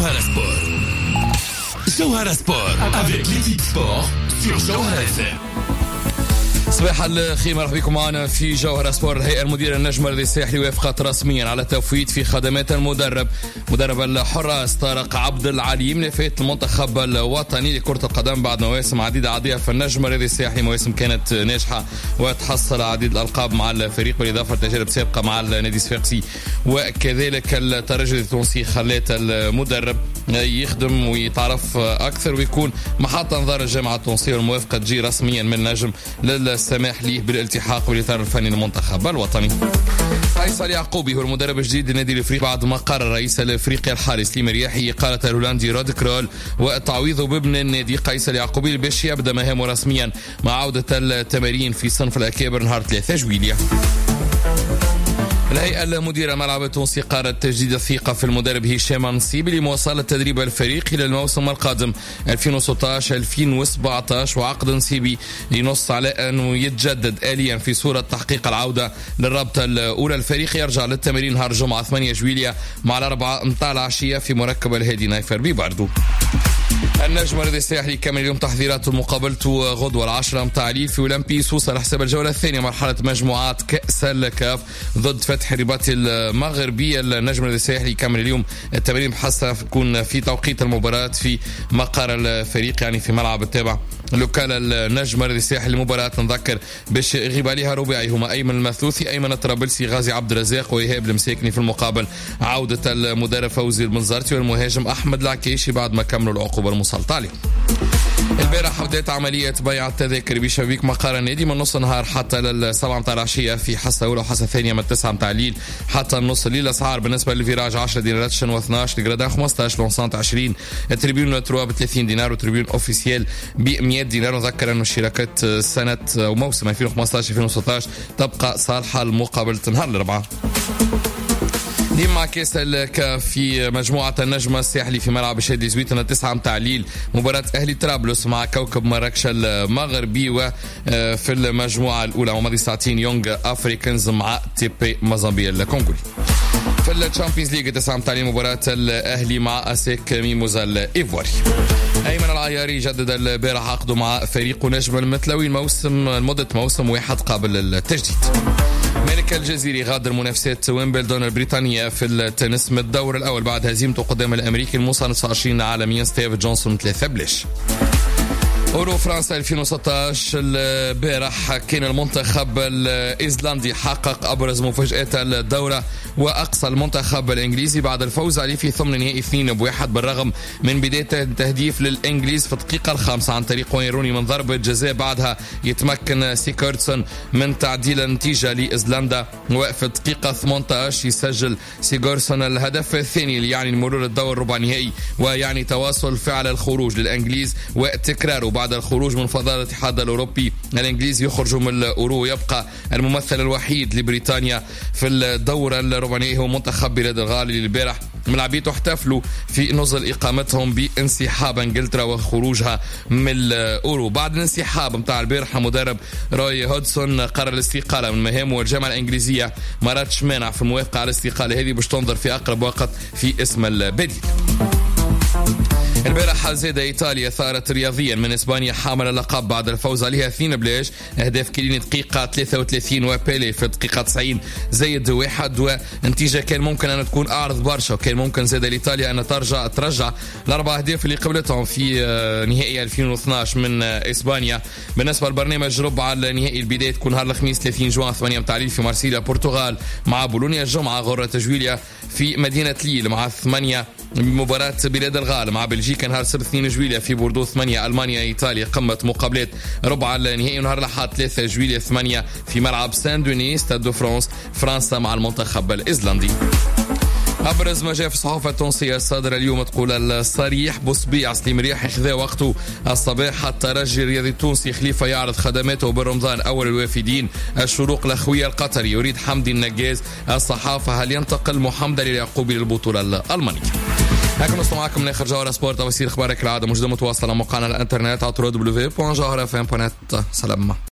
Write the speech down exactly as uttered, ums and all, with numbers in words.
Jawhara Sport. Jawhara Sport avec l'équipe sport sur Jawhara إف إم. صباح الخير، مرحبا بكم معنا في جوهرة سبور. الهيئة المديرة النجمة الذي الساحلي وافقت رسميا على التفويض في خدمات المدرب مدرب الحراس طارق عبد العليم لفئة المنتخب الوطني لكرة القدم بعد مواسم عديدة عادية في النجم الرياضي الساحلي، مواسم كانت ناجحة وتحصل عديد الألقاب مع الفريق بالإضافة لتجارب سابقة مع النادي الصفاقسي وكذلك الترجي التونسي. خلات المدرب يخدم ويتعرف أكثر ويكون محط أنظار الجامعة التونسية، والموافقة تجي رسميا من نجم للسماح ليه بالالتحاق بالإطار الفني للمنتخب الوطني. قيصر يعقوبي هو المدرب الجديد للنادي الافريقي بعد ما قرر رئيس الافريقي الحالي سليم رياحي إقالة الهولندي رود كرول وتعويضه بابن النادي قيصر يعقوبي باش يبدا مهامه رسميا مع عودة التمارين في صنف الأكابر نهار ثلاثة جويلية. الهيئة المديرة الملعب التونسي قررت تجديد الثقة في المدرب هشام نصيبي لمواصلة تدريب الفريق إلى الموسم القادم ألفين وستة عشر ألفين وسبعة عشر، وعقد نصيبي ينص على أنه يتجدد آليا في صورة تحقيق العودة للرابطة الأولى. الفريق يرجع للتمارين نهار جمعة ثمانية جويلية مع الأربعة متاع العشية في مركب الهادي نايفر بباردو. النجم الرياضي الساحلي كمل اليوم تحضيراته مقابلته غدوة العشرة متاع الليل في أولمبي سوسة لحساب الجولة الثانية مرحلة مجموعات كأس الكاف ضد فتح الرباط المغربي. النجم الرياضي الساحلي كمل اليوم التمارين بحسب يكون في توقيت المباراة في مقر الفريق، يعني في ملعب التابع لوكالة النجم الرياضي الساحلي. المباراة نذكر باش يغيب عليها رباعي هما أيمن المثلوثي، أيمن الطرابلسي، غازي عبد الرزاق وإيهاب المساكني. في المقابل عودة المدرب فوزي المنزرتي والمهاجم أحمد العكيشي بعد ما كملوا العقوبة المسلطة عليه. البارح بدأت عملية بيع التذاكر بشبيك مقر النادي من نص النهار حتى للسبعة متاع العشية في حصة أولى وحصة ثانية من التسعة متاع الليل حتى النص الليل. الأسعار بالنسبة للفيراج عشرة دينارات، شنو اثناش، الجرادان خمسة عشر، لونسانت عشرين، التريبيون تروا ب ثلاثين دينار وتريبيون أوفيسيال ب مئة دينار. نذكر أن الشراكات سنة وموسم ألفين وخمسة عشر ألفين وستة عشر تبقى صالحة لمقابلة نهار الأربعاء. مع كاس الكاف في مجموعة النجم الساحلي في ملعب الشادي زويتنا التسعة متاع الليل مباراة أهلي طرابلس مع كوكب مراكش المغربي، وفي المجموعة الأولى وماضي ساعتين يونغ أفريكانز مع تيبي مازامبي الكونغولي. في الشامبيونز ليج التسعة متاع الليل مباراة الأهلي مع أسيك ميموزا الإيفواري. أيمن العياري جدد البارح عقده مع فريق نجم المثلوي الموسم لمدة موسم واحد قابل للتجديد. ملك الجزيري غادر منافسات ويمبلدون البريطانية في التنس من الدور الأول بعد هزيمته قدام الأمريكي المصنف عشرين عالميا ستيف جونسون ثلاثة بلاش. أورو فرنسا ألفين وستة عشر البارح كان المنتخب الإيزلندي حقق أبرز مفاجآت الدورة وأقصى المنتخب الإنجليزي بعد الفوز عليه في ثمن نهائي اثنين بواحد بالرغم من بداية التهديف للإنجليز في الدقيقة الخامسة عن طريق وين روني من ضربة جزاء. بعدها يتمكن سيكورتسون من تعديل النتيجة لإيزلندا وفي الدقيقة ثمانية عشر يسجل سيغورسون الهدف الثاني ليعني مرور الدور الربع نهائي ويعني تواصل فعل الخروج للإنجليز وتكراره بعد الخروج من فضاء الاتحاد الأوروبي. الإنجليز يخرجوا من الأورو، يبقى الممثل الوحيد لبريطانيا في الدورة الربعية هو منتخب بلاد الغالي اللي البارح ملاعبيته احتفلوا في نزل إقامتهم بانسحاب انجلترا وخروجها من الأورو. بعد الانسحاب متاع البارح مدرب راي هودسون قرر الاستقالة من مهامه، والجامعة الإنجليزية ما راتش مانع في الموافقة على الاستقالة هذه باش تنظر في أقرب وقت في اسم البديل. البارح زاد إيطاليا ثارت رياضيا من إسبانيا حامل اللقب بعد الفوز عليها اثنين بلاش. أهداف كيلين دقيقة ثلاثة وثلاثين وبيلي في الدقيقة تسعين زايد واحد، ونتيجة كان ممكن أن تكون أعرض برشا وكان ممكن زاد إيطاليا أن ترجع ترجع الأربع أهداف اللي قبلتهم في نهائي ألفين واثناش من إسبانيا. بالنسبة للبرنامج ربع النهائي البداية تكون نهار الخميس ثلاثين جوان ثمانية متاع الليل في مارسيليا البرتغال مع بولونيا. الجمعة غرة تجويليا في مدينة ليل مع ثمانية مباراة بلاد الغال مع بلجيكا نهار سبت اثنين جويلية في بوردو ثمانية ألمانيا إيطاليا قمة مقابلات ربع النهائي. ونهار الأحد ثلاثة جويلية ثمانية في ملعب سان دوني ستاد دو فرانس فرنسا مع المنتخب الإيزلندي. أبرز ما جاء في الصحافة التونسية الصادرة اليوم تقول الصريح بوسبيع سليم رياحي خذا وقته الصباح. الترجي الرياضي التونسي خليفة يعرض خدماته برمضان أول الوافدين. الشروق الأخوية القطري يريد حمدي النجاز. الصحافة هل ينتقل محمد اليعقوبي للبطولة الألمانية؟ هكذا نوصل معكم لاخر جوهرة سبورت وسيل اخبارك العاده موجوده متواصله على موقعنا الانترنت على دبليو دبليو دبليو دوت جوهرة إف إم دوت نت. سلام.